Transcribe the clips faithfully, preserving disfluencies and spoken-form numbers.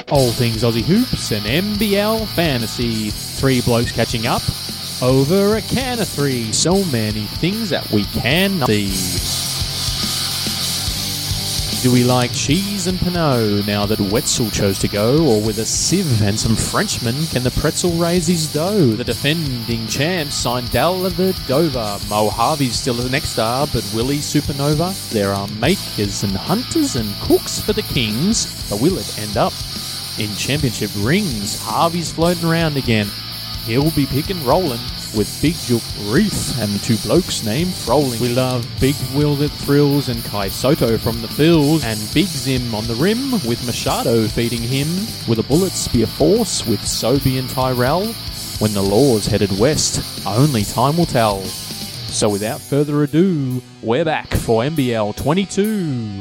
all things Aussie hoops and N B L fantasy. Three blokes catching up over a can of three. So many things that we can see. Do we like cheese and Pinot now that Wetzel chose to go? Or with a sieve and some Frenchmen, can the pretzel raise his dough? The defending champs signed Dellavedova. Mo Harvey's still the next star, but Willie Supernova? There are makers and hunters and cooks for the Kings, but will it end up in championship rings? Harvey's floating around again. He'll be pick and rolling with Big Jook Reef and two blokes named Froling. We love Big Will that thrills and Kai Soto from the fills and Big Zim on the rim with Machado feeding him. Will the Bullets be a force with Sobey and Tyrell? When the Laws headed west, only time will tell. So without further ado, we're back for N B L twenty-two.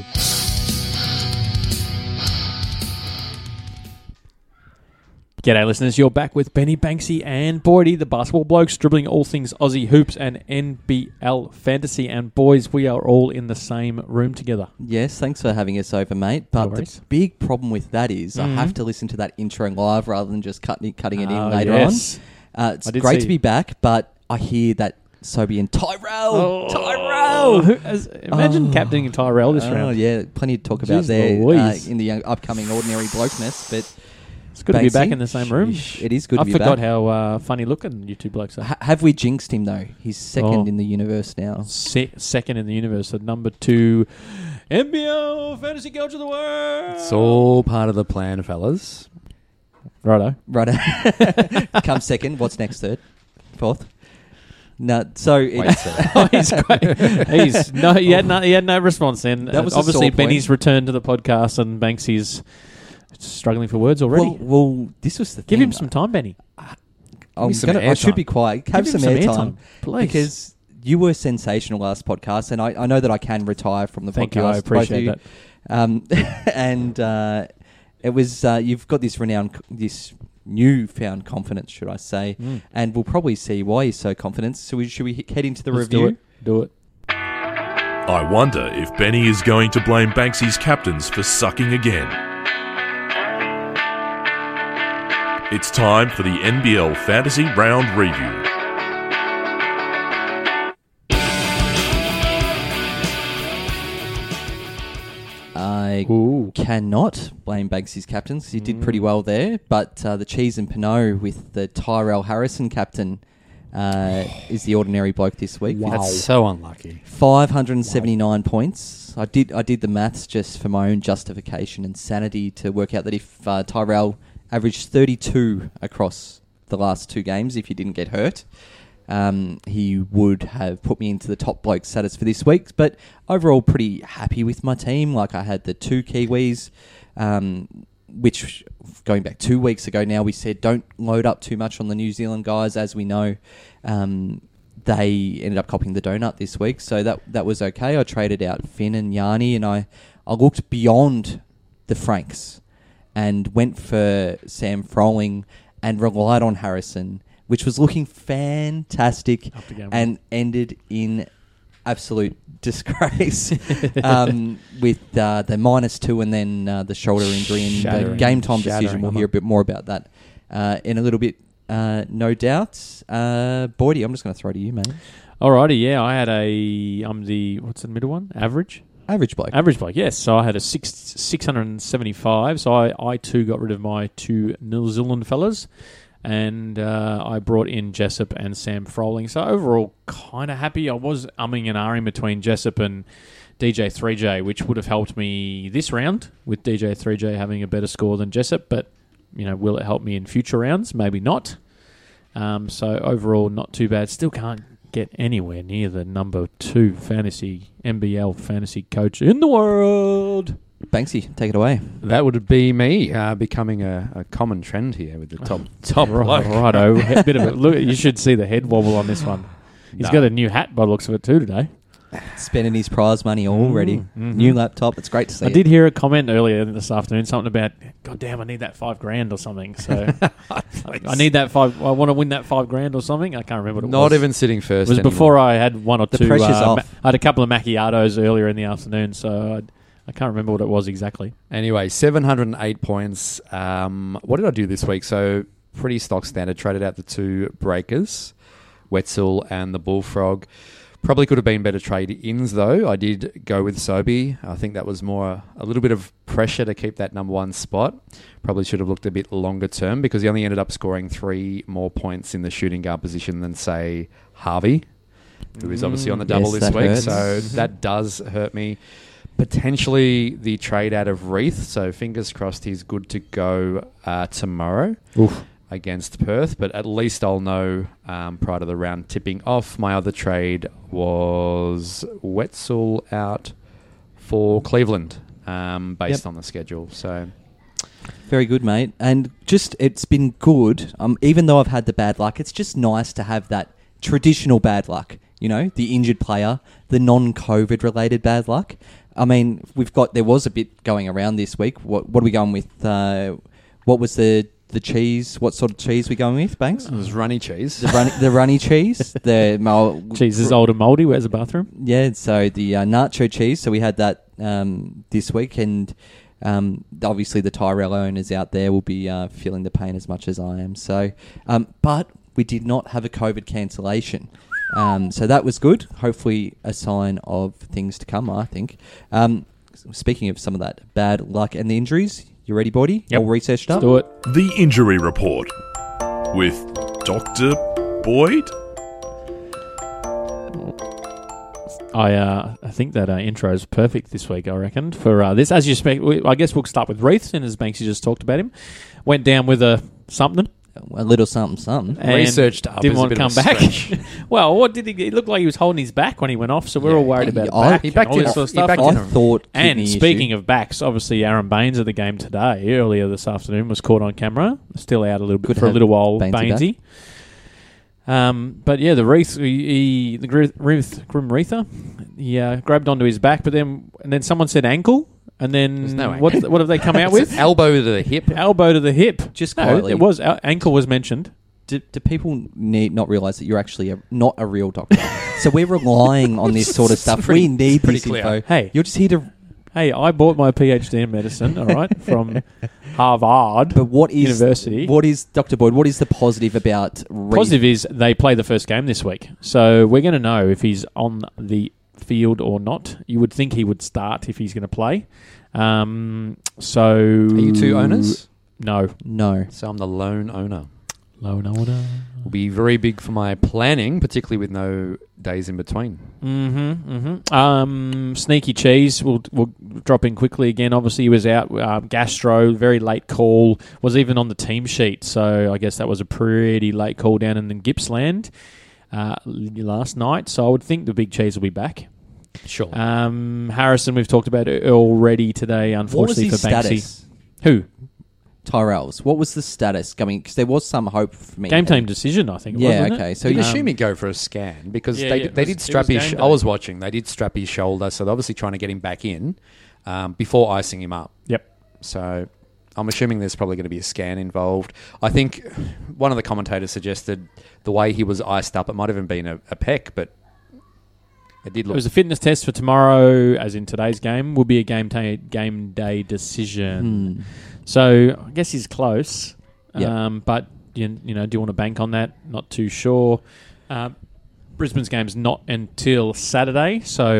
G'day listeners, you're back with Benny Banksy and Boydie, the basketball blokes, dribbling all things Aussie hoops and N B L fantasy. And boys, we are all in the same room together. Yes, thanks for having us over, mate. But No the big problem with that is mm-hmm. I have to listen to that intro live rather than just cutting, cutting it in uh, later yes. on. Uh, it's great to be back, but I hear that Sobey and Tyrell. Oh, Tyrell! Who, as, imagine oh. captaining Tyrell this oh, round. Oh, yeah, plenty to talk about Jeez there uh, in the young, upcoming Ordinary Blokeness, but... It's good Banksy. to be back in the same room. It is good I to be back. I forgot how uh, funny looking you two blokes are. H- have we jinxed him, though? He's second oh. in the universe now. Se- second in the universe. So number two, N B L fantasy coach of the world. It's all part of the plan, fellas. Righto. Righto. Come second. What's next? Third? Fourth? No, so... Wait, it, so. oh, he's quite, he's no, he had no, he had no response then. That was uh, obviously Benny's point. returned to the podcast and Banksy's struggling for words already. Well, well this was the Give thing. him some time, Benny. I'm gonna, I should be quiet. Have Give some, some airtime, airtime, please. Because you were sensational last podcast, and I, I know that I can retire from the Thank podcast. you, I appreciate you. that. Um, and uh, it was uh, you've got this renowned, this newfound confidence, should I say? Mm. And we'll probably see why you're so confident. So we, should we head into the Let's review? Do it. Do it. I wonder if Benny is going to blame Banksy's captains for sucking again. It's time for the N B L Fantasy Round Review. I Ooh. cannot blame Banksy's captains because he did pretty well there. But uh, the cheese and Pinot with the Tyrell Harrison captain uh, is the ordinary bloke this week. Wow. That's so unlucky. five hundred seventy-nine wow. points. I did I did the maths just for my own justification and sanity to work out that if uh, Tyrell averaged thirty-two across the last two games, if he didn't get hurt, um, he would have put me into the top bloke status for this week. But overall, pretty happy with my team. Like, I had the two Kiwis, um, which, going back two weeks ago now, we said don't load up too much on the New Zealand guys. As we know, um, they ended up copying the donut this week, so that that was okay. I traded out Finn and Yanni, and I, I looked beyond the Franks and went for Sam Froling and relied on Harrison, which was looking fantastic and ended in absolute disgrace um, with uh, the minus two and then uh, the shoulder injury and Shattering. the game time Shattering. decision. We'll hear a bit more about that uh, in a little bit, uh, no doubt. Uh, Boydie, I'm just going to throw to you, man. Alrighty, yeah, I had a, I'm the, what's the middle one? Average? Average bloke. Average bloke, yes. So I had a six, 675. So I, I too got rid of my two New Zealand fellas. And uh, I brought in Jessup and Sam Froling. So overall, kind of happy. I was umming and ahhing between Jessup and D J three J, which would have helped me this round with D J three J having a better score than Jessup. But, you know, will it help me in future rounds? Maybe not. Um, so overall, not too bad. Still can't get anywhere near the number two fantasy N B L fantasy coach in the world. Banksy, take it away. That would be me uh, becoming a, a common trend here with the top top right, bloke. Righto, a bit of it. Look, you should see the head wobble on this one. He's No. got a new hat by the looks of it too today. Spending his prize money already. Mm-hmm. New laptop. It's great to see. I it. did hear a comment earlier this afternoon, something about, God damn, I need that five grand or something. So I need that five. I want to win that five grand or something. I can't remember what it Not was. even sitting first. It was anymore. before I had one or The two. pressure's Uh, off. ma- I had a couple of macchiatos earlier in the afternoon, so I'd, I can't remember what it was exactly. Anyway, seven hundred eight points. Um, what did I do this week? So pretty stock standard. Traded out the two breakers, Wetzel and the Bullfrog. Probably could have been better trade-ins, though. I did go with Sobey. I think that was more a little bit of pressure to keep that number one spot. Probably should have looked a bit longer term because he only ended up scoring three more points in the shooting guard position than, say, Harvey, who is obviously on the double Yes, this that week. hurts. So that does hurt me. Potentially the trade out of Reith. So fingers crossed he's good to go uh, tomorrow. Oof. Against Perth, but at least I'll know um, prior to the round tipping off. My other trade was Wetzel out for Cleveland, um, based Yep. on the schedule. So Very good, mate. And just, it's been good. Um, even though I've had the bad luck, it's just nice to have that traditional bad luck. You know, the injured player, the non-COVID related bad luck. I mean, we've got, there was a bit going around this week. What, what are we going with? Uh, what was the the cheese? What sort of cheese we going with, Banks? it was runny cheese. The runny, the runny cheese. The mal- Cheese is old and mouldy. Where's the bathroom? Yeah, so the uh, nacho cheese. So we had that um, this week, and um, obviously the Tyrell owners out there will be uh, feeling the pain as much as I am. So, um, but we did not have a COVID cancellation. Um, so that was good. Hopefully a sign of things to come, I think. Um, speaking of some of that bad luck and the injuries, you ready, Bodie? Yep. All researched up? Let's do it. The Injury Report with Doctor Boyd. I uh, I think that uh, intro is perfect this week, I reckon, for uh, this. As you expect, we, I guess we'll start with Reith, and as Banksy just talked about him. Went down with a something. A little something, something. And Researched up didn't is a want to bit come of a back. stretch. Well, what did he? It looked like he was holding his back when he went off, so we're Yeah. all worried about I- back he and backed all it this off. sort of He stuff. backed I it off. thought. And kidney speaking issue. of backs, obviously Aaron Baines of the game today, earlier this afternoon, was caught on camera. Still out a little bit Good for a have little while, Bainesy Bainesy. Um, but yeah, the Reith, he, he, the Gr- Reith, Grim Reither, he uh, grabbed onto his back, but then and then someone said ankle, and then There's no what, what have they come out with? Elbow to the hip. Elbow to the hip. Just No, quietly. it was uh, ankle was mentioned. Do, do people need not realise that you're actually a, not a real doctor? So we're relying on this sort of stuff. pretty- we need pretty this clear. info. Hey. You're just here to. Hey, I bought my PhD in medicine, all right, from Harvard But what is University. What is Doctor Boyd? What is the positive about Reith? Positive is they play the first game this week, so we're going to know if he's on the field or not. You would think he would start if he's going to play. Um, so Are you two owners? No, No. So I'm the lone owner. loan order. Will be very big for my planning, particularly with no days in between. Mm-hmm, mm-hmm. Um, sneaky cheese will will drop in quickly again. Obviously, he was out. Um, Gastro, very late call, was even on the team sheet. So I guess that was a pretty late call down in Gippsland uh, last night. So I would think the big cheese will be back. Sure. Um, Harrison, we've talked about it already today. What was Unfortunately his for Banksy, status? who Tyrell's. What was the status coming? Because there was some hope for me. game team decision, I think. It Yeah. was, wasn't okay. it? So You'd you um, assume he'd go for a scan because Yeah, they, yeah, did, it they was- did it strap was his... game Sh- day. I was watching. They did strap his shoulder, so they're obviously trying to get him back in um, before icing him up. Yep. So I'm assuming there's probably going to be a scan involved. I think one of the commentators suggested the way he was iced up, it might have even been a, a peck, but it did It look... was a fitness test for tomorrow, as in today's game, will be a game, ta- game day decision. Hmm. So I guess he's close. Yeah. Um, but, you, you know, do you want to bank on that? Not too sure. Uh, Brisbane's game's not until Saturday, so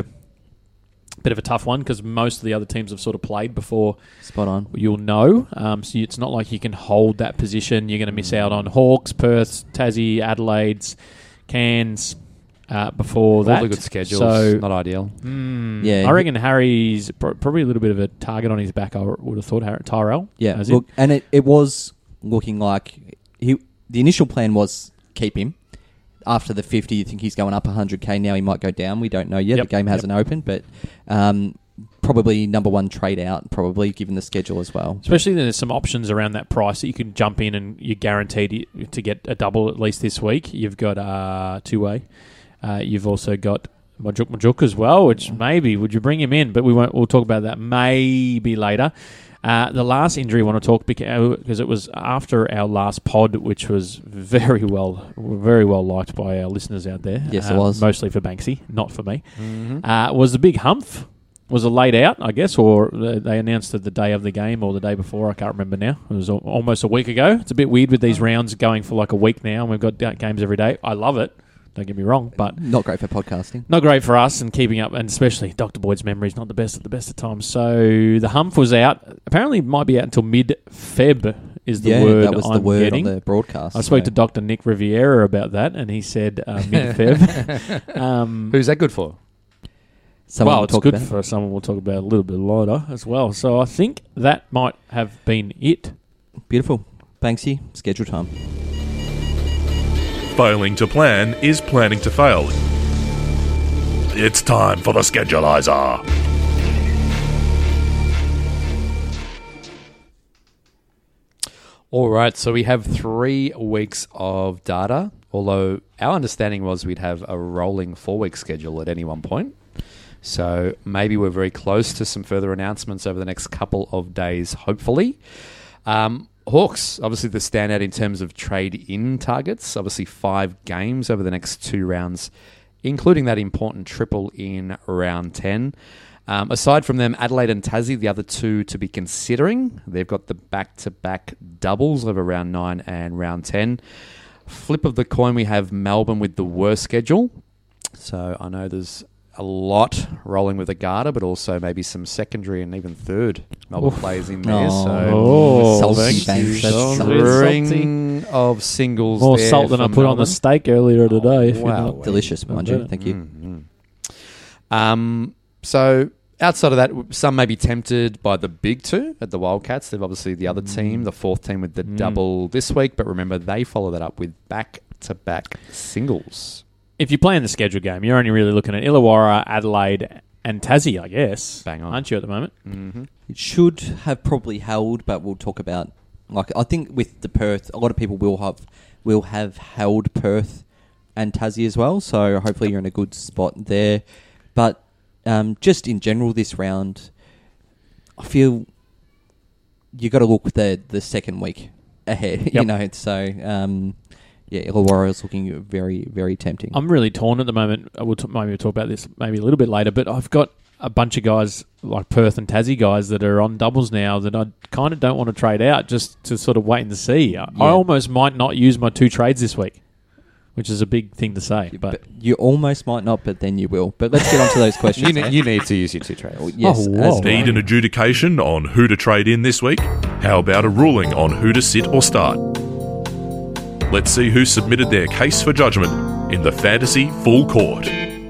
a bit of a tough one because most of the other teams have sort of played before Spot on. you'll know. Um, so it's not like you can hold that position. You're going to miss out on Hawks, Perth, Tassie, Adelaide's, Cairns uh, before all that. the good schedules, So, not ideal. mm, Yeah, I he- reckon Harry's pro- probably a little bit of a target on his back. I would have thought Harry, Tyrell. Yeah. as in. Look, and it, it was looking like he. The initial plan was keep him. After the fifty, you think he's going up one hundred K. Now he might go down. We don't know yet. Yep, The game yep. hasn't opened, but um, probably number one trade out, probably given the schedule as well. Especially there's some options around that price that you can jump in and you're guaranteed to get a double at least this week. You've got uh, two-way. Uh, you've also got Majuk Majuk as well, which maybe, would you bring him in? But we won't. We'll talk about that maybe later. Uh, the last injury I want to talk because it was after our last pod, which was very well, very well liked by our listeners out there. Yes, it um, was. mostly for Banksy, not for me. Mm-hmm. Uh, was the big humph was a late out, I guess, or they announced it the day of the game or the day before. I can't remember now. It was al- almost a week ago. It's a bit weird with these rounds going for like a week now, and we've got da- games every day. I love it. Don't get me wrong, but Not great for podcasting. not great for us and keeping up, and especially Doctor Boyd's memory is not the best at the best of times. So the hump was out. Apparently, it might be out until mid-Feb is the yeah, word that was I'm the word getting. on the broadcast. I spoke so. to Doctor Nick Riviera about that, and he said uh, mid-Feb. um, Who's that good for? Someone well, will it's talk good about it. for someone we'll talk about a little bit later as well. So I think that might have been it. Beautiful. Banksy, schedule time. Failing to plan is planning to fail. It's time for the Schedulizer. All right, so we have three weeks of data, although our understanding was we'd have a rolling four-week schedule at any one point. So maybe we're very close to some further announcements over the next couple of days, hopefully. Um, Hawks, obviously the standout in terms of trade-in targets. Obviously five games over the next two rounds, including that important triple in round ten. Um, aside from them, Adelaide and Tassie, the other two to be considering. They've got the back-to-back doubles over round nine and round ten. Flip of the coin, we have Melbourne with the worst schedule. So I know there's a lot rolling with the Garter, but also maybe some secondary and even third Melbourne Oof. players in there. Oh. So Oh, Salty thank Banks, you. that's So salty. string of singles More there salt than I from put on the Melbourne. steak earlier today. if you wow. know. Delicious, mind you. Thank you. Mm-hmm. Um, so outside of that, some may be tempted by the big two at the Wildcats. They've obviously the other team, the fourth team with the Mm. double this week. But remember, they follow that up with back-to-back singles. If you're playing the schedule game, you're only really looking at Illawarra, Adelaide, and Tassie, I guess. Bang on. Aren't you at the moment? Mm-hmm. It should have probably held, but we'll talk about. Like I think with the Perth, a lot of people will have will have held Perth and Tassie as well. So hopefully you're in a good spot there. But um, just in general, this round, I feel you got to look the the second week ahead. You Yep. know, so um, yeah, Illawarra is looking very very tempting. I'm really torn at the moment. We'll t- maybe we'll talk about this maybe a little bit later, but I've got a bunch of guys like Perth and Tassie guys that are on doubles now that I kind of don't want to trade out just to sort of wait and see. I Yeah. almost might not use my two trades this week, which is a big thing to say. But, but you almost might not, but then you will. But let's get on to those questions. You, ne- you need to use your two trades. Oh, yes, Oh, as whoa. do I. Need an adjudication on who to trade in this week? How about a ruling on who to sit or start? Let's see who submitted their case for judgment in the Fantasy Full Court.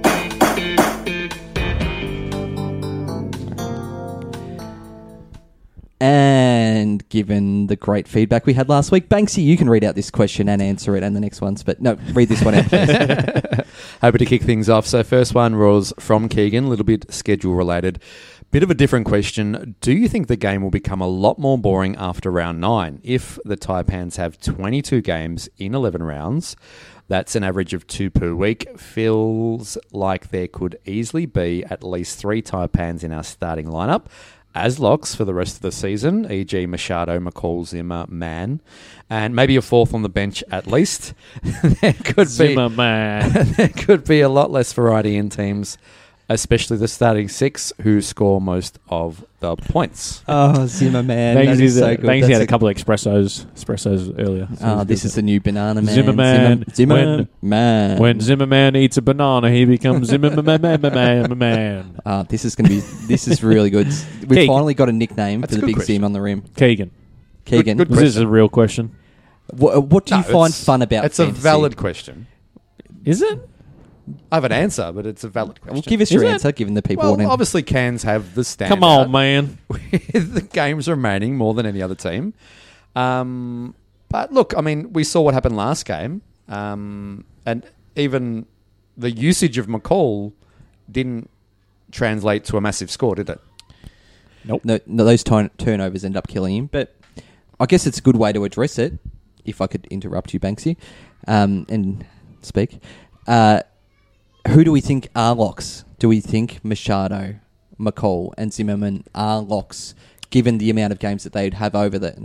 And given the great feedback we had last week, Banksy, you can read out this question and answer it and the next ones. But no, read this one out, please. Happy to kick things off. So first one was from Keegan, a little bit schedule related. Bit of a different question. Do you think the game will become a lot more boring after round nine? If the Taipans have twenty-two games in eleven rounds, that's an average of two per week. Feels like there could easily be at least three Taipans in our starting lineup as locks for the rest of the season, for example. Machado, McCall, Zimmer, Mann, and maybe a fourth on the bench at least. there could Zimmer, be man. there could be a lot less variety in teams, especially the starting six who score most of the points. Oh, Zimmer, man. That Banksy's is so good. Banksy That's had a a- couple of espressos, espressos earlier. So Oh, it's this good. is the new banana man. Zimmerman. Zimmer, Zimmer When- man. When Zimmerman eats a banana, he becomes Zimmerman. man, man. Uh, this is going to be. This is really good. We've Keegan. finally got a nickname That's for a the good big question. Zim on the rim. Keegan. Keegan. good Was this a real question? What, what do you No, find it's- fun about? It's a fantasy? valid question. Is it? I have an answer, but it's a valid question. Well, give us your Is it? answer, given the people. Well, want to- obviously, Cairns have the standout. Come on, man. With the games remaining more than any other team. Um, but look, I mean, we saw what happened last game. Um, and even the usage of McCall didn't translate to a massive score, did it? No, no, those turn- turnovers end up killing him. But I guess it's a good way to address it, if I could interrupt you, Banksy, um, and speak. Uh, who do we think are locks? Do we think Machado, McCall, and Zimmerman are locks, given the amount of games that they'd have over that?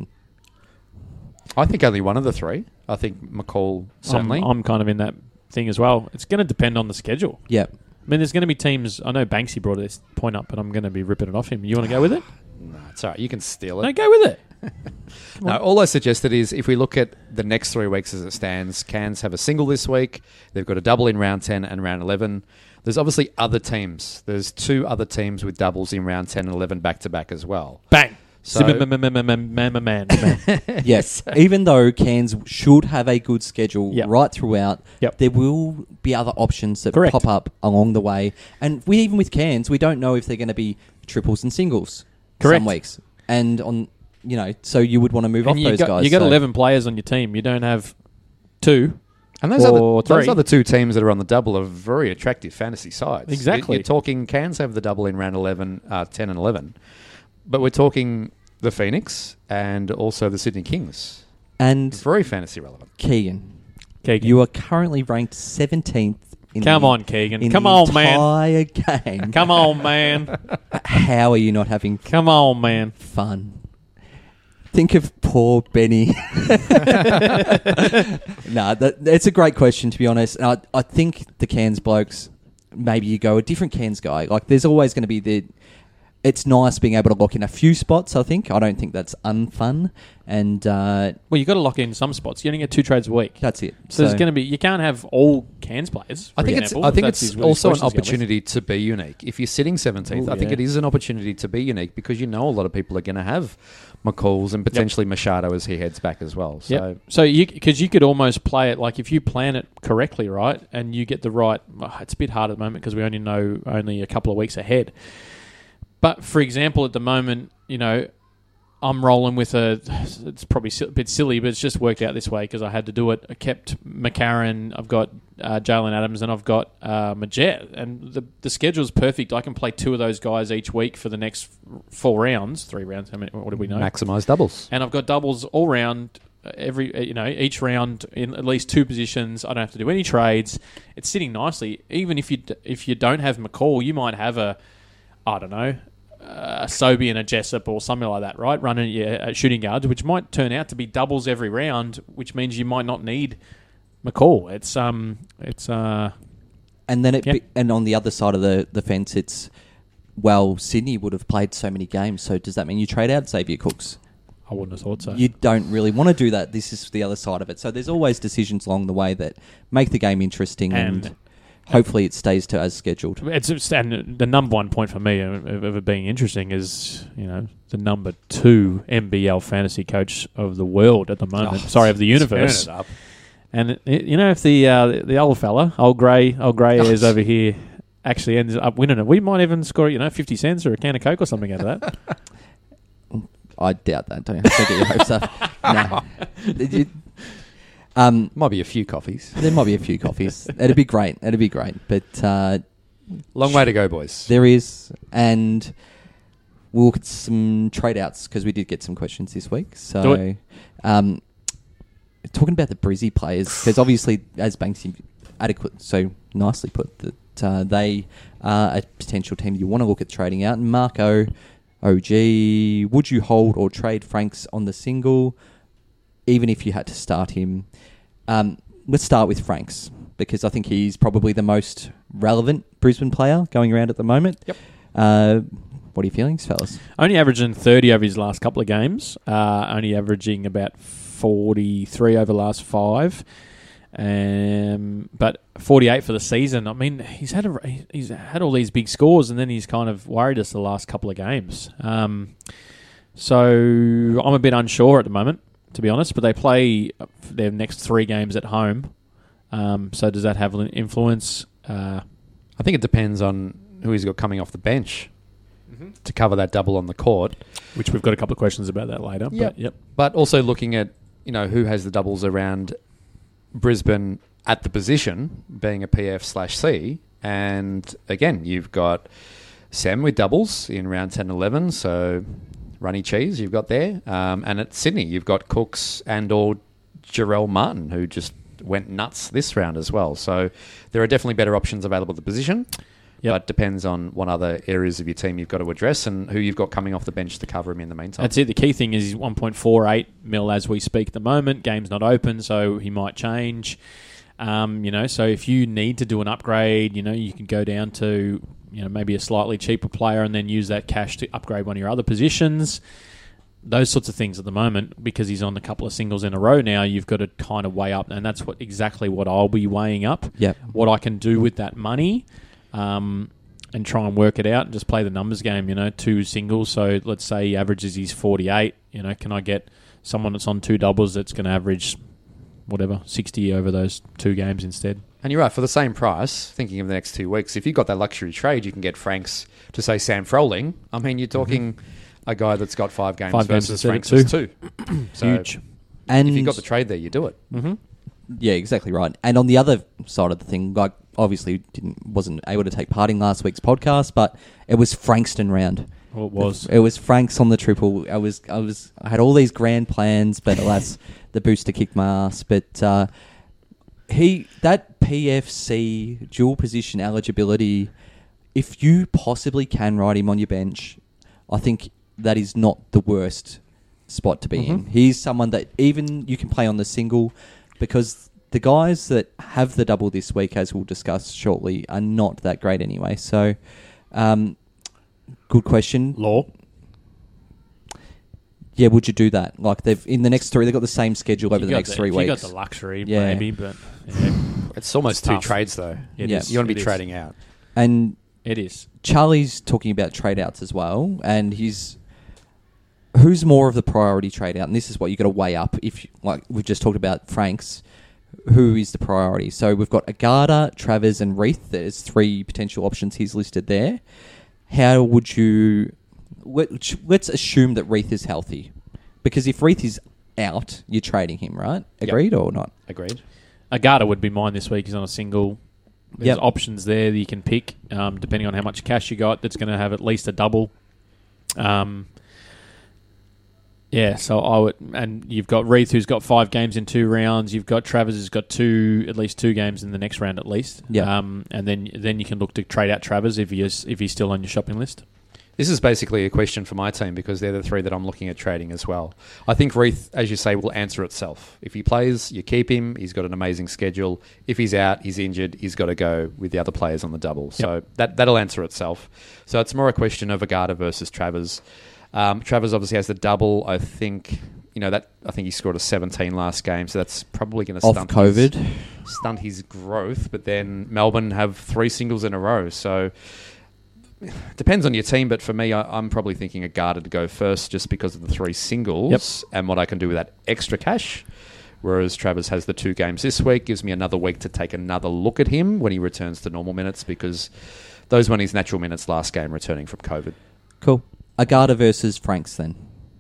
I think only one of the three. I think McCall certainly. I'm, I'm kind of in that thing as well. It's going to depend on the schedule. Yeah. I mean, there's going to be teams. I know Banksy brought this point up, but I'm going to be ripping it off him. You want to go with it? No, it's all right. You can steal it. No, go with it. No, all I suggested is if we look at the next three weeks as it stands, Cairns have a single this week. They've got a double in round ten and round eleven. There's obviously other teams. There's two other teams with doubles in round ten and eleven back-to-back as well. Bang. So- Man. Yes, even though Cairns should have a good schedule Yep. right throughout, Yep. there will be other options that Correct. pop up along the way. And we even with Cairns, we don't know if they're going to be triples and singles Correct. some weeks. And on, you know, so you would want to move And off you those got, guys. You got so- eleven players on your team. You don't have two. And those Or other, those three. other two teams that are on the double are very attractive fantasy sides. Exactly. You're, you're talking Cairns have the double in round eleven, uh, ten and eleven. But we're talking the Phoenix and also the Sydney Kings. And Very fantasy relevant. Keegan, Keegan. you are currently ranked seventeenth. In Come the, on, Keegan. in Come the on, man. entire game. Come on, man. How are you not having Come on, man. fun? Think of poor Benny. nah, that, it's a great question, to be honest. And I, I think the Cairns blokes, maybe you go a different Cairns guy. Like, there's always going to be the... It's nice being able to lock in a few spots, I think. I don't think that's unfun. And uh, Well, you've got to lock in some spots. You only get two trades a week. that's it. So, there's going to be... You can't have all Cairns players, for I think it's example, I if think that's it's his- where his also an question's going with. opportunity to be unique. If you're sitting seventeenth, Ooh, I think yeah. it is an opportunity to be unique because you know a lot of people are going to have McCalls and potentially Machado as he heads back as well. So Yep. So you because you could almost play it like if you plan it correctly, right, and you get the right. Oh, it's a bit hard at the moment because we only know only a couple of weeks ahead. But for example, at the moment, you know, I'm rolling with a. It's probably a bit silly, but it's just worked out this way because I had to do it. I kept McCarron. I've got uh, Jalen Adams, and I've got uh, Majet, and the the schedule's perfect. I can play two of those guys each week for the next four rounds, three rounds. How many? What do we know? maximise doubles. And I've got doubles all round. uh, Every uh, you know, each round in at least two positions. I don't have to do any trades. It's sitting nicely. Even if you d- if you don't have McCall, you might have a, I don't know, a Sobey and a Jessup or something like that, right? Running your uh, shooting guards, which might turn out to be doubles every round, which means you might not need McCall. It's um, it's uh, And then it Yeah. be, and on the other side of the, the fence, it's, well, Sydney would have played so many games, so does that mean you trade out Xavier Cooks? I wouldn't have thought so. You don't really want to do that. This is the other side of it. So there's always decisions along the way that make the game interesting, and, And- hopefully it stays to as scheduled. It's it's- and the number one point for me of, of it being interesting is, you know, the number two N B L fantasy coach of the world at the moment. Oh, Sorry, of the universe. Turn it up. And it, you know, if the uh, the old fella, old grey, old grey hairs over here, actually ends up winning it, we might even score, you know, fifty cents or a can of Coke or something out of that. I doubt that. Don't, don't get your hopes up. No. You- um, Might be a few coffees. there might be a few coffees. It'd be great. It'd be great. But uh, Long way to go, boys. there is, and we'll look at some trade outs because we did get some questions this week. Do So, it. um, talking about the Brizzy players, because obviously, as Banksy adequate so nicely put, that uh, they are a potential team you want to look at trading out. And Marco, O G, would you hold or trade Franks on the single, even if you had to start him? Um, let's start with Franks, because I think he's probably the most relevant Brisbane player going around at the moment. Yep. Uh, what are your feelings, fellas? Only averaging thirty over his last couple of games. Uh, only averaging about forty-three over the last five. Um, but forty-eight for the season. I mean, he's had a, he's had all these big scores, and then he's kind of worried us the last couple of games. Um, so I'm a bit unsure at the moment, to be honest. But they play their next three games at home. Um, so does that have an influence? Uh, I think it depends on who he's got coming off the bench to cover that double on the court. which we've got a couple of questions about that later. Yep. But yep. But also looking at, you know, who has the doubles around Brisbane at the position, being a P F slash C. And again, you've got Sam with doubles in round ten eleven, so runny cheese you've got there. Um, and at Sydney, you've got Cooks and or Jarrell Martin, who just went nuts this round as well. So there are definitely better options available at the position. Yep. But depends on what other areas of your team you've got to address and who you've got coming off the bench to cover him in the meantime. That's it. The key thing is he's one point four eight mil as we speak at the moment. Game's not open, so he might change. Um, you know, so if you need to do an upgrade, you know, you can go down to, you know, maybe a slightly cheaper player and then use that cash to upgrade one of your other positions. Those sorts of things at the moment, because he's on a couple of singles in a row now, you've got to kind of weigh up, and that's what exactly what I'll be weighing up. Yep. What I can do with that money, um, and try and work it out and just play the numbers game, you know, two singles. So let's say he averages his forty-eight, you know, can I get someone that's on two doubles that's going to average whatever, sixty over those two games instead? And you're right, for the same price, thinking of the next two weeks, if you've got that luxury trade, you can get Franks to, say, Sam Froling. I mean, you're talking a guy that's got five games Five games versus instead of Franks' two. So Huge. And if you've got the trade there, you do it. Mm-hmm. yeah, exactly right. And on the other side of the thing, like obviously didn't wasn't able to take part in last week's podcast, but it was Frankston round. Well, it was. It was Franks on the triple. I was, I was, I had all these grand plans, but alas, the booster kicked my ass. But uh, he, that P F C dual position eligibility, if you possibly can ride him on your bench, I think that is not the worst spot to be Mm-hmm. in. He's someone that even you can play on the single, because the guys that have the double this week, as we'll discuss shortly, are not that great anyway. So, um, good question. Law. Yeah, would you do that? Like they've in the next three, they've got the same schedule over You the got next the, three you weeks. got the luxury, Yeah. maybe, but yeah, It's almost It's two tough. trades, though. it Yeah. is. You want to It be is. trading out. And It is. Charlie's talking about trade outs as well, and he's who's more of the priority trade out, and this is what you got to weigh up. If you, like we've just talked about Franks, who is the priority? So we've got Agata, Travers, and Reith. There's three potential options he's listed there. How would you? Let, let's assume that Reith is healthy, because if Reith is out, you're trading him, right? Agreed or not? Agreed. Agata would be mine this week. He's on a single. There's Yep. options there that you can pick, um, depending on how much cash you got. That's going to have at least a double. Um, yeah, so I would, and you've got Reith, who's got five games in two rounds. You've got Travers, who's got two, at least two games in the next round, at least. Yep. Um, and then then you can look to trade out Travers if he is if he's still on your shopping list. This is basically a question for my team because they're the three that I'm looking at trading as well. I think Reith, as you say, will answer itself. If he plays, you keep him. He's got an amazing schedule. If he's out, he's injured, he's got to go with the other players on the double. So Yep. that, that'll answer itself. So it's more a question of Agata versus Travers. Um, Travers obviously has the double. I think, you know, that I think he scored a seventeen last game, so that's probably going to Off stunt COVID. his, stunt his growth. But then Melbourne have three singles in a row, so depends on your team, but for me, I, I'm probably thinking Agata to go first just because of the three singles and what I can do with that extra cash. Whereas Travers has the two games this week, gives me another week to take another look at him when he returns to normal minutes because those were his natural minutes last game returning from COVID. Cool. Agata versus Franks then.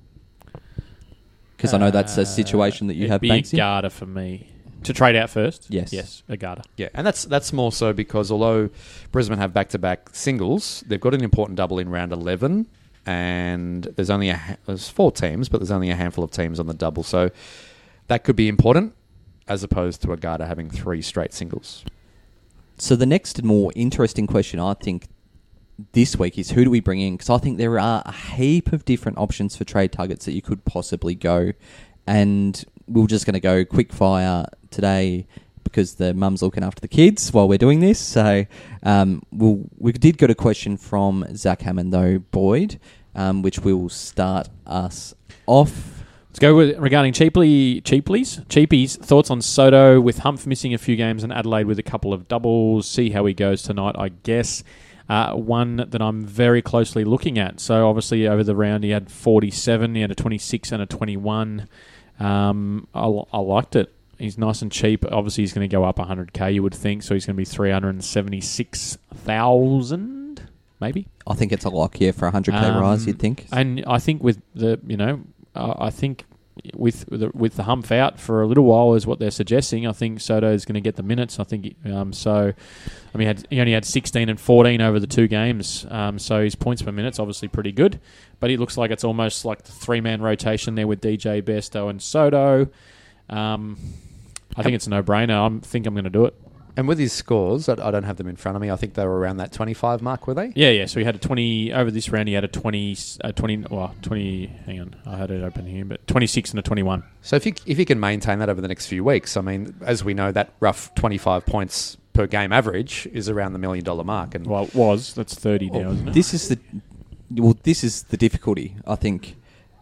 Because I know that's a situation that you It'd have be banks in. Agata for me. To trade out first? Yes. Yes, Agata. Yeah, and that's that's more so because although Brisbane have back-to-back singles, they've got an important double in round eleven, and there's only a ha- there's four teams, but there's only a handful of teams on the double, so that could be important as opposed to Agata having three straight singles. So the next and more interesting question I think this week is who do we bring in? Because I think there are a heap of different options for trade targets that you could possibly go, and we're just going to go quick fire today because the mum's looking after the kids while we're doing this. So um, we'll, we did get a question from Zach Hammond, though, Boyd, um, which will start us off. Let's go with regarding cheaply, cheaplies, cheapies. Thoughts on Soto with Humph missing a few games and Adelaide with a couple of doubles. See how he goes tonight, I guess. Uh, one that I'm very closely looking at. So obviously over the round he had forty-seven, he had a twenty-six and a twenty-one. Um, I, I liked it. He's nice and cheap. Obviously he's going to go up one hundred K, you would think. So he's going to be three hundred seventy-six thousand, maybe. I think it's a lock here for a one hundred K Um, rise, you'd think. And I think with the, you know, uh, I think with with the, with the Humph out for a little while is what they're suggesting. I think Soto is going to get the minutes. I think um, so. I mean, he, had, he only had sixteen and fourteen over the two games, um, so his points per minute's obviously pretty good. But it looks like it's almost like the three man rotation there with D J, Besto, and Soto. Um, I think it's a no brainer. I think I'm going to do it. And with his scores, I, I don't have them in front of me. I think they were around that twenty-five mark, were they? Yeah, yeah. So he had a twenty over this round. He had a twenty, uh, twenty. Well, twenty. Hang on, I had it open here, but twenty-six and a twenty-one. So if you if you can maintain that over the next few weeks, I mean, as we know, that rough twenty-five points per game average is around the million dollar mark. And Well, it was. That's thirty now, isn't it? This is the well. This is the difficulty, I think.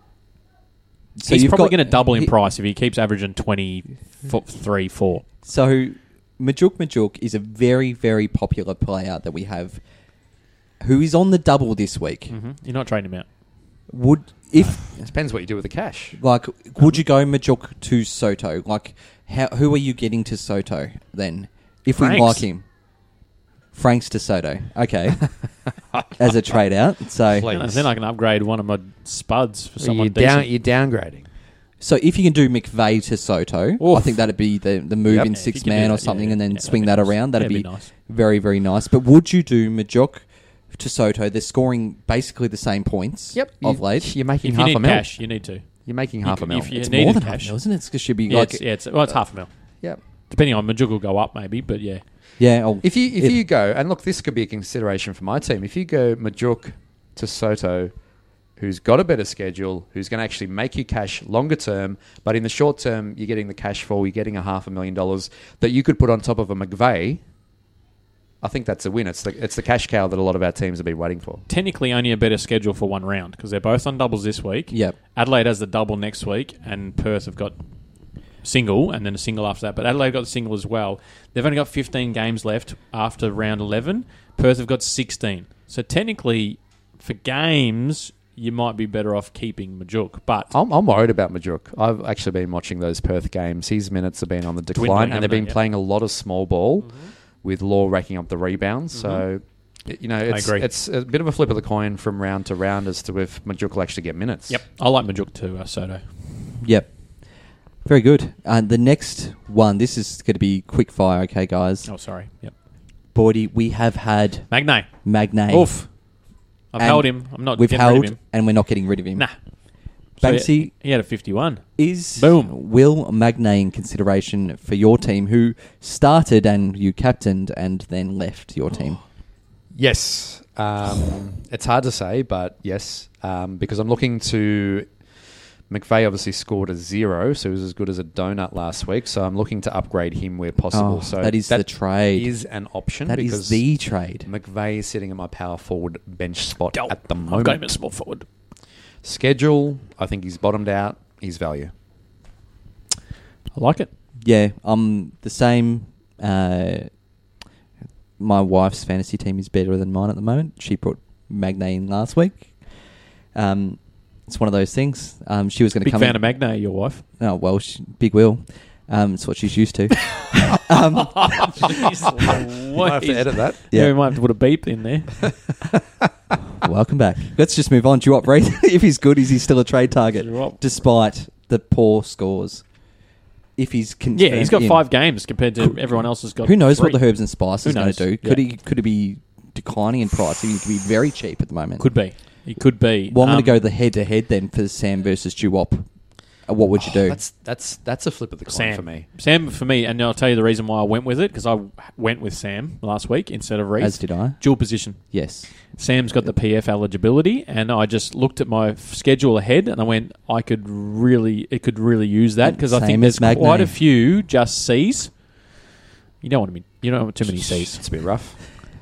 So He's you've probably got- going to double in he- price if he keeps averaging twenty-three, four. So Majuk Majuk is a very, very popular player that we have, who is on the double this week. Mm-hmm. You're not trading him out. Would if it depends what you do with the cash. like would you go Majuk to Soto? Like, how who are you getting to Soto then? If we Franks. like him, Franks to Soto. Okay, as a trade out. So Please. Then I can upgrade one of my spuds for someone you're, down, decent. you're downgrading. So if you can do McVeigh to Soto, Oof. I think that'd be the, the move Yep. in Yeah, if you six can do man that, or something, yeah, and then yeah, swing that'd that be nice. around. That'd Yeah, be, it'd be nice. very, very nice. But would you do Majuk to Soto? They're scoring basically the same points Yep. of you, late. You're making If you half need a mil. cash, you need to. You're making You half c- a mil. if you It's need more a than half cash. mil, isn't it? It should be Yeah, like it's, yeah, it's, well, it's half a mil. Yep. Depending on Majuk will go up maybe, but yeah. yeah. Oh, If you if, If- you go, and look, this could be a consideration for my team. If you go Majuk to Soto, who's got a better schedule, who's going to actually make you cash longer term, but in the short term, you're getting the cash for, you're getting a half a million dollars that you could put on top of a McVeigh, I think that's a win. It's the, it's the cash cow that a lot of our teams have been waiting for. Technically only a better schedule for one round because they're both on doubles this week. Yep. Adelaide has the double next week and Perth have got single and then a single after that. But Adelaide got the single as well. They've only got fifteen games left after round eleven. Perth have got sixteen. So technically for games, you might be better off keeping Majuk. But I'm, I'm worried about Majuk. I've actually been watching those Perth games. His minutes have been on the decline, Dwindling, and they've haven't been they? Yep. playing a lot of small ball Mm-hmm. with Law racking up the rebounds. So, you know, it's, agree. it's a bit of a flip of the coin from round to round as to if Majuk will actually get minutes. Yep, I like Majuk to uh, Soto. Yep. Very good. And the next one, this is going to be quick fire, okay, guys? Oh, sorry. Yep. Bordy, we have had Magnay. Magnay. Oof. I've And held him. I'm not We've getting rid held, of him. and we're not getting rid of him. Nah. So Banksy, he, he had a fifty-one. is Boom. Will Magnay in consideration for your team, who started and you captained and then left your team? Yes. Um, it's hard to say, but yes, um, because I'm looking to... McVeigh obviously scored a zero, so he was as good as a donut last week. So I'm looking to upgrade him where possible. Oh, so that is the trade. Is an option. That because is the trade. McVeigh is sitting in my power forward bench spot Dope. at the I've moment. got him at small forward. Schedule, I think he's bottomed out. He's value. I like it. Yeah, I'm the same. Uh, my wife's fantasy team is better than mine at the moment. She put Magnay in last week. Um, it's one of those things. Um, she was going to Big come fan in. of Magnay, your wife. Oh well, she, big Will. Um, it's what she's used to. um, Might have to edit that. Yeah, Yeah. we might have to put a beep in there. Welcome back. Let's just move on. Duop Reith, if he's good, is he still a trade target Duop. despite the poor scores? If he's confirmed Yeah, he's got in. five games compared to everyone else has got. Who knows three. what the herbs and spice Who is going knows? to do? Could Yeah. he? Could it be declining in price? He could be very cheap at the moment. Could be. He could be. Well, I'm Um, going to go the head-to-head then for Sam versus Duop. Uh, What would you do? That's that's that's a flip of the coin Sam for me. Sam for me, and I'll tell you the reason why I went with it because I went with Sam last week instead of Reece. As did I. Dual position. Yes. Sam's got the P F eligibility, and I just looked at my f- schedule ahead, and I went, I could really, it could really use that because I Same think as there's quite Magnay. a few just C's. You don't want to be, you don't want too many C's. It's a bit rough.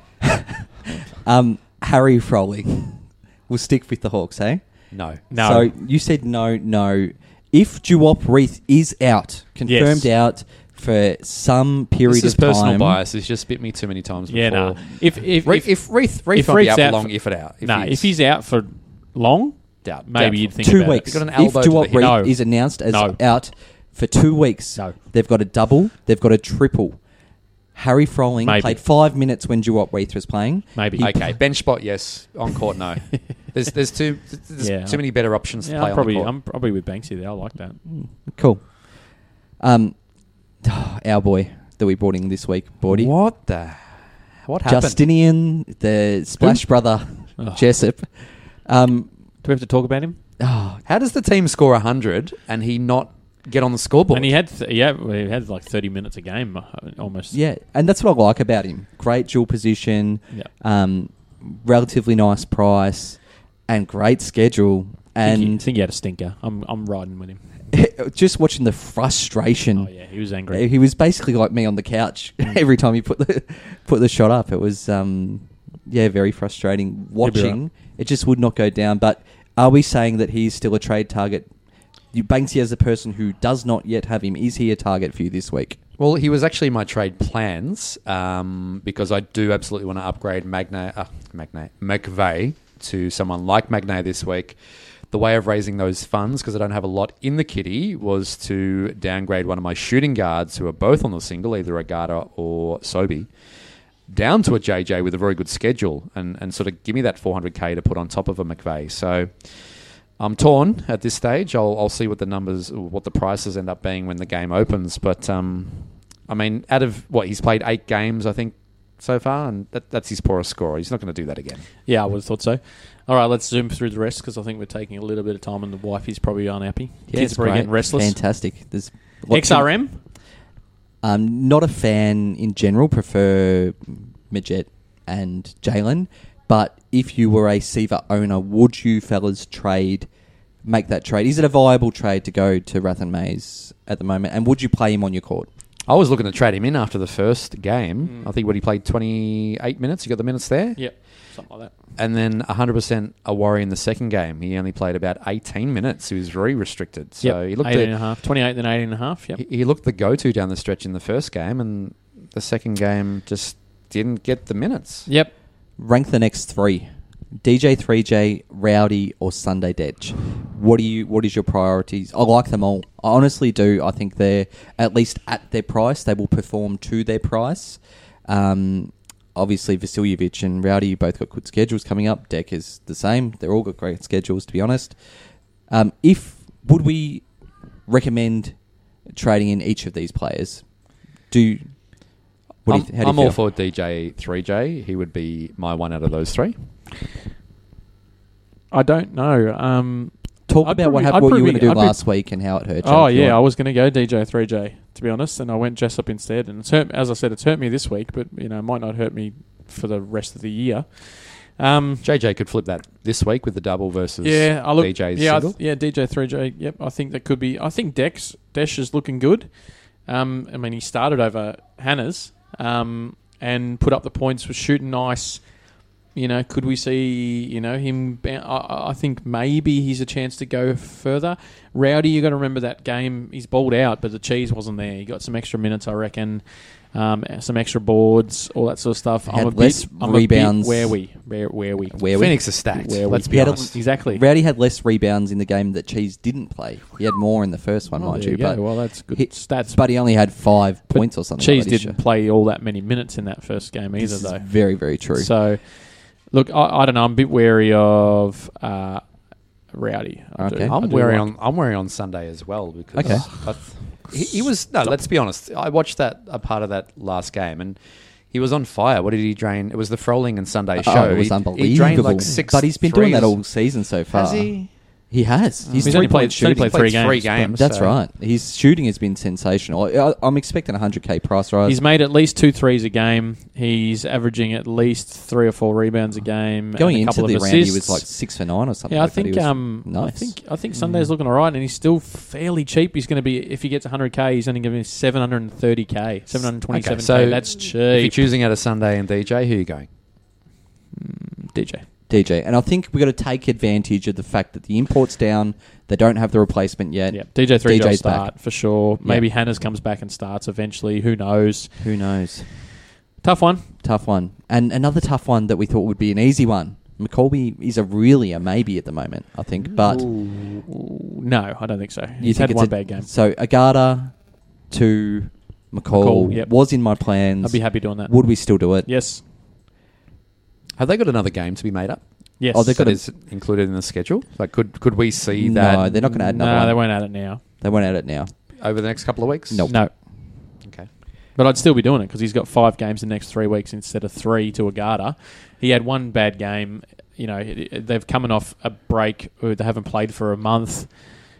Um, Harry Froley. We'll stick with the Hawks, eh? No. No, So you said no, no. If Duop Reith is out, confirmed Yes. out for some period This is of personal time, bias. He's just bit me too many times yeah, before. no. If if Re- if, if Reith, Reith if won't be Reith's out out for long, for- if it out. If nah, he's if he's out for long, doubt, maybe doubtful. you'd think two about weeks. it. Got an If elbow to the Duop head. Reith No. is announced as No. out for two weeks, No. they've got a double, they've got a triple. Harry Froling Maybe. played five minutes when Duop Reith was playing. Maybe. He- Okay, bench spot, yes. On court, no. There's there's too there's Yeah. too many better options to Yeah, play I'm probably on the court. I'm probably with Banksy there. I like that. Cool. Um, our boy that we brought in this week, Bordy. What the? What happened? Justinian, the Splash brother, Oh. Jessup. Um, Do we have to talk about him? oh, How does the team score one hundred and he not get on the scoreboard. And he had th- yeah, well, he had like thirty minutes a game uh, almost. Yeah, and that's what I like about him. Great dual position, Yeah. um, relatively nice price, and great schedule. I think, he, I And think he had a stinker. I'm I'm riding with him. just watching the frustration. Oh yeah, he was angry. He was basically like me on the couch every time he put the put the shot up. It was um, yeah, very frustrating watching. right. It just would not go down. But are we saying that he's still a trade target? You, Banksy, as a person who does not yet have him, is he a target for you this week? Well, he was actually in my trade plans um, because I do absolutely want to upgrade Magnay, uh, Magnay, McVeigh to someone like Magnay this week. The way of raising those funds, because I don't have a lot in the kitty, was to downgrade one of my shooting guards who are both on the single, either Agata or Sobey, down to a J J with a very good schedule and, and sort of give me that four hundred K to put on top of a McVeigh. So I'm torn at this stage. I'll, I'll see what the numbers, what the prices end up being when the game opens. But, um, I mean, out of, what, he's played eight games, I think, so far, and that, that's his poorest score. He's not going to do that again. Yeah, I would have thought so. All right, let's zoom through the rest because I think we're taking a little bit of time and the wifey's probably unhappy. Yeah, Kids it's are probably great. getting restless. Fantastic. There's lots X R M? Of, um, not a fan in general. Prefer Majet and Jalen. But if you were a Siva owner, would you fellas trade, make that trade? Is it a viable trade to go to Rathan Mays at the moment? And would you play him on your court? I was looking to trade him in after the first game. Mm. I think what he played twenty-eight minutes. You got the minutes there? Yep, something like that. And then one hundred percent a worry in the second game. He only played about eighteen minutes. He was very restricted. So Yep, he looked eighteen at, and a half. twenty-eight, then eighteen and a half. Yep. he, he looked the go-to down the stretch in the first game, and the second game just didn't get the minutes. Yep. Rank the next three: D J three J, Rowdy, or Sunday Detch. What do you? What is your priorities? I like them all. I honestly do. I think they're at least at their price. They will perform to their price. Um, obviously, Vasiljevic and Rowdy both got good schedules coming up. Deck is the same. They're all got great schedules, to be honest. Um, if would we recommend trading in each of these players? Do what I'm, do you, how do I'm you all feel? for D J three J. He would be my one out of those three. I don't know. Um, Talk I'd about what probably- happened, I'd what you were probably- going to do I'd last week and how it hurt you. oh, if you yeah, I want. was going to go D J three J, to be honest, and I went Jessup instead. And it's hurt, as I said, it's hurt me this week, but you know, it might not hurt me for the rest of the year. Um, J J could flip that this week with the double versus yeah, I look. D J's yeah, I single. th- yeah, D J three J. Yep, I think that could be. I think Dex Desh is looking good. Um, I mean, he started over Hannah's um, and put up the points. Was shooting nice. You know, could we see, you know, him... I, I think maybe he's a chance to go further. Rowdy, you got to remember that game. He's balled out, but the cheese wasn't there. He got some extra minutes, I reckon. Um, some extra boards, all that sort of stuff. Had I'm a less bit, I'm rebounds. A bit where we? Where, where we? Where we? Phoenix is stacked. Where we- Let's be He had a- honest. Exactly. Rowdy had less rebounds in the game that Cheese didn't play. He had more in the first one, Oh, mind there you. you go. But Well, that's good he- stats. but he only had five But points or something. Cheese like that this didn't year. play all that many minutes in that first game either, This is though. very, very true. So, look, I, I don't know. I'm a bit wary of uh, Rowdy. I Okay. do. I I'm do wary like- on. I'm wary on Sunday as well because Okay. I th- he, he was no. Let's be honest. I watched that a part of that last game and he was on fire. What did he drain? It was the Froling and Sunday show. Oh, it was he, unbelievable. He drained like six. but he's been doing that threes. all season so far. Has he? He has. He's, He's only three-point played- he's only shooting. played Played three three games, games. That's so- right. His shooting has been sensational. I, I'm expecting a one hundred K price rise. He's made at least two threes a game. He's averaging at least three or four rebounds a game. Going and a into couple the of round, he assists. was like six for nine or something. Yeah, I like that. He think was um, I nice. think I think Sunday's looking all right, and he's still fairly cheap. He's going to be if he gets one hundred K, he's only going to be seven hundred thirty K, seven hundred twenty-seven K. so That's If you're cheap. choosing out a Sunday and D J, who are you going? D J. D J. And I think we've got to take advantage of the fact that the import's down. They don't have the replacement yet. Yeah, D J three will D J's start back. for sure. Yeah. Maybe Hannah's comes back and starts eventually. Who knows? Who knows? Tough one. Tough one. And another tough one that we thought would be an easy one. McColby is a really a maybe at the moment, I think. But Ooh, no, I don't think so. you He's think had it's one a- bad game. So Agata to McCall, McCall, yep. was in my plans. I'd be happy doing that. Would we still do it? Yes. Have they got another game to be made up? Yes. Oh, they've got That a- is included in the schedule. Like, could could we see No, that they're not going to add another No, one. they won't add it now. They won't add it now. over the next couple of weeks? Nope. No. Okay. But I'd still be doing it because he's got five games the next three weeks instead of three to Agata. He had one bad game. You know, they've coming off a break. Or they haven't played for a month.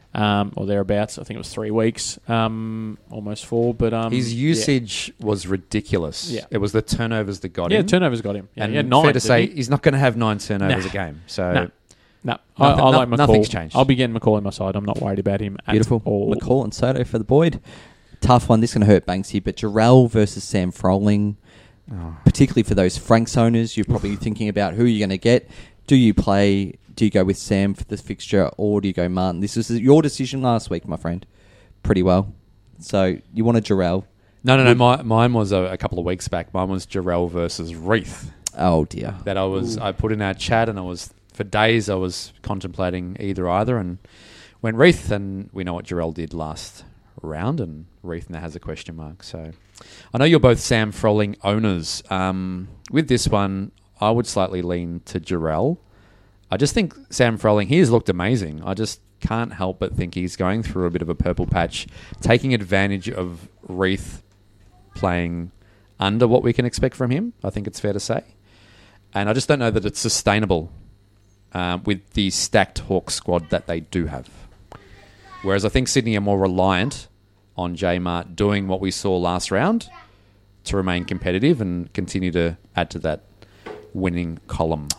um, or thereabouts. I think it was three weeks, um, almost four. But um, His usage yeah. was ridiculous. Yeah. It was the turnovers that got yeah, him. Yeah, turnovers got him. Yeah, and he had nine, fair to say, he? he's not going to have nine turnovers nah. a game. So no, no. Nothing, I, I like no, McCall. Nothing's changed. I'll be getting McCall on my side. I'm not worried about him at Beautiful. all. McCall and Soto for the Boyd. Tough one. This is going to hurt Banksy, but Jarrell versus Sam Froling, Oh. particularly for those Franks owners, you're probably thinking about who you're going to get. Do you play? Do you go with Sam for the fixture, or do you go Martin? This was your decision last week, my friend. Pretty well. So you want a Jarrell? No, no, no. My, mine was a, a couple of weeks back. Mine was Jarrell versus Reith. Oh dear. That I was. Ooh. I put in our chat, and I was for days. I was contemplating either either, and went Reith, and we know what Jarrell did last round, and Reith now has a question mark. So I know you're both Sam Froling owners. Um, with this one, I would slightly lean to Jarrell. I just think Sam Froling, he has looked amazing. I just can't help but think he's going through a bit of a purple patch, taking advantage of Reith playing under what we can expect from him. I think it's fair to say. And I just don't know that it's sustainable uh, with the stacked Hawks squad that they do have. Whereas I think Sydney are more reliant on J-Mart doing what we saw last round to remain competitive and continue to add to that winning column.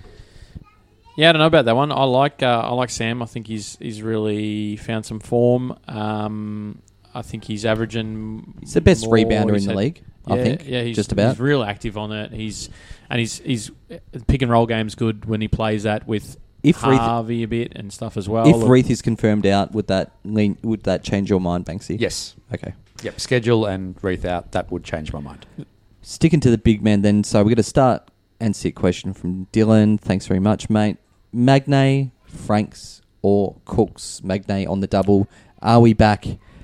Yeah, I don't know about that one. I like uh, I like Sam. I think he's he's really found some form. Um, I think he's averaging. He's the best more, rebounder in had, the league. Yeah, I think. Yeah, he's just about. He's real active on it. He's and he's he's pick and roll game's good when he plays that with if Harvey Reith, a bit and stuff as well. If Look, Reith is confirmed out, would that lean, would that change your mind, Banksy? Yes. Okay. Yep. Schedule and Reith out. That would change my mind. Sticking to the big man then. So we're going to start and sit question from Dylan. Thanks very much, mate. Magnay, Franks, or Cooks? Magnay on the double. Are we back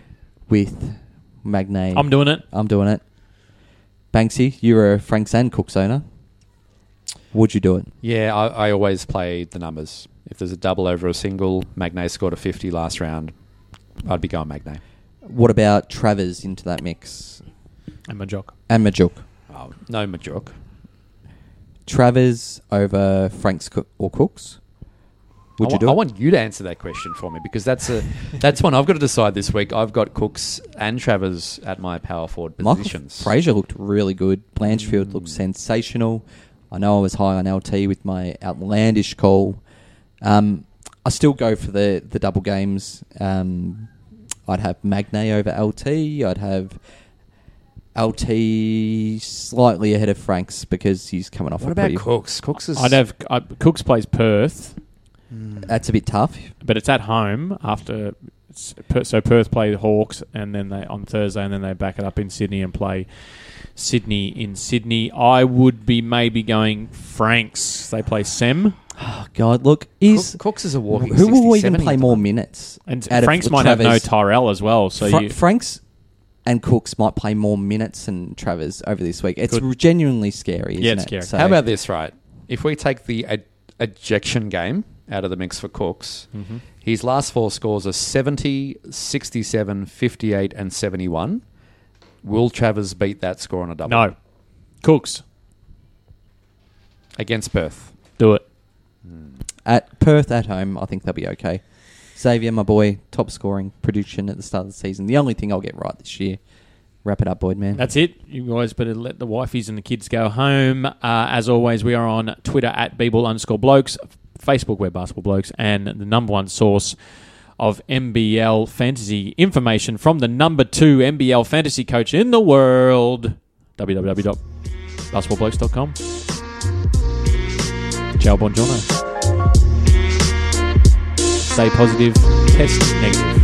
with Magnay? I'm doing it. I'm doing it. Banksy, you're a Franks and Cooks owner. Would you do it? Yeah, I, I always play the numbers. If there's a double over a single, Magnay scored a fifty last round, I'd be going Magnay. What about Travers into that mix? And Majuk. And Majuk. Oh, no Majuk. Travers over Franks or Cooks? Would I you do I it? want you to answer that question for me because that's a that's one I've got to decide this week. I've got Cooks and Travers at my power forward positions. Michael Fraser looked really good. Blanchfield mm. looked sensational. I know I was high on L T with my outlandish call. Um, I still go for the, the double games. Um, I'd have Magnay over L T. I'd have L T slightly ahead of Franks because he's coming off what a about pretty... Cooks? Cooks is... I'd have uh, Cooks plays Perth. Mm. That's a bit tough. But it's at home after... So Perth play the Hawks and then they on Thursday and then they back it up in Sydney and play Sydney in Sydney. I would be maybe going Franks. They play Sem. Oh, God, look, is... Cook, Cooks is a walking Who will even sixty, play more minutes? And Franks might Travers. have no Tyrell as well. So Fra- you... Franks and Cooks might play more minutes than Travers over this week. It's Good. genuinely scary, isn't yeah, it's it? scary. So How about this, right? If we take the ad- ejection game out of the mix for Cooks, mm-hmm. his last four scores are seventy, sixty-seven, fifty-eight, and seventy-one. Will Travers beat that score on a double? No. Cooks. Against Perth. Do it. At Perth at home, I think they'll be okay. Xavier, my boy, top scoring prediction at the start of the season. The only thing I'll get right this year. Wrap it up, Boyd, man. That's it. You guys better let the wifeys and the kids go home. Uh, as always, we are on Twitter at bball underscore blokes, Facebook, we're Basketball Blokes, and the number one source of N B L fantasy information from the number two N B L fantasy coach in the world, w w w dot basketball blokes dot com. Ciao, buongiorno. Stay positive, test negative.